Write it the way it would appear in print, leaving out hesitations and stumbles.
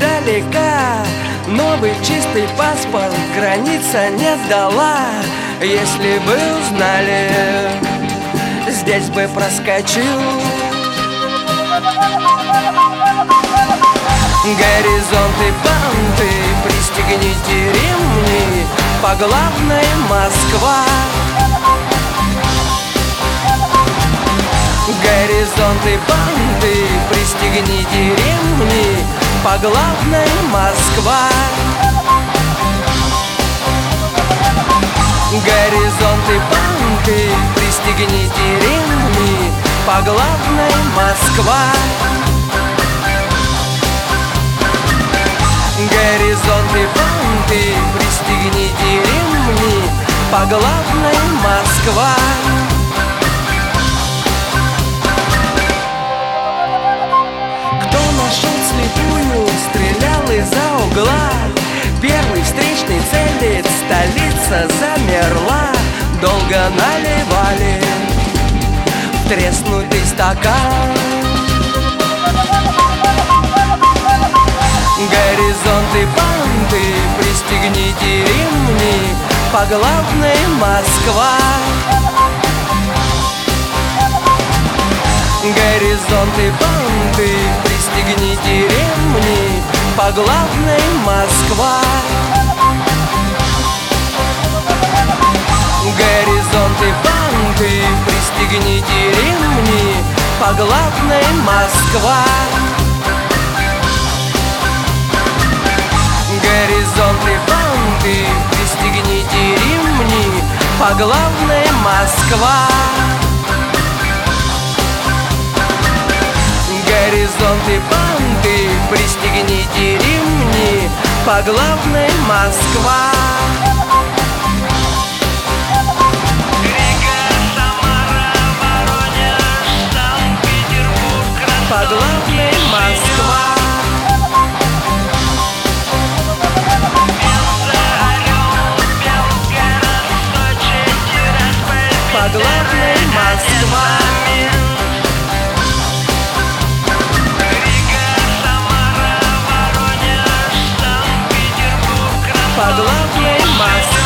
издалека. Новый чистый паспорт граница не сдала. Если бы узнали, здесь бы проскочил. Горизонты, банты, пристегните ремни, по главной Москва. Горизонты, банты, пристегните ремни, по главной Москва. Горизонты, банты, пристегните ремни, по главной Москва. Горизонты, банты, пристегните ремни, по главной Москва. Кто нашел слепую, стрелял из-за угла. Первый встречный целит, столица замерла. Долго наливали в треснутый стакан. Горизонты, банты, пристегните ремни, по главной Москва. Горизонты, банты, пристегните ремни, по главной Москва. Горизонты, банты, пристегните ремни, по главной Москва. Горизонты, банты, пристегните ремни, по главной Москва. Горизонты, банты, пристегните ремни, по главной Москва. Рига, Самара, Воронеж, Санкт-Петербург, По Ростов, главной Москва. Пенза, Орел, Белгород, Сочи, Тирасполь, По главной Москва. Рига, Самара, Воронеж, Санкт-Петербург, По Ростов, главной Москва.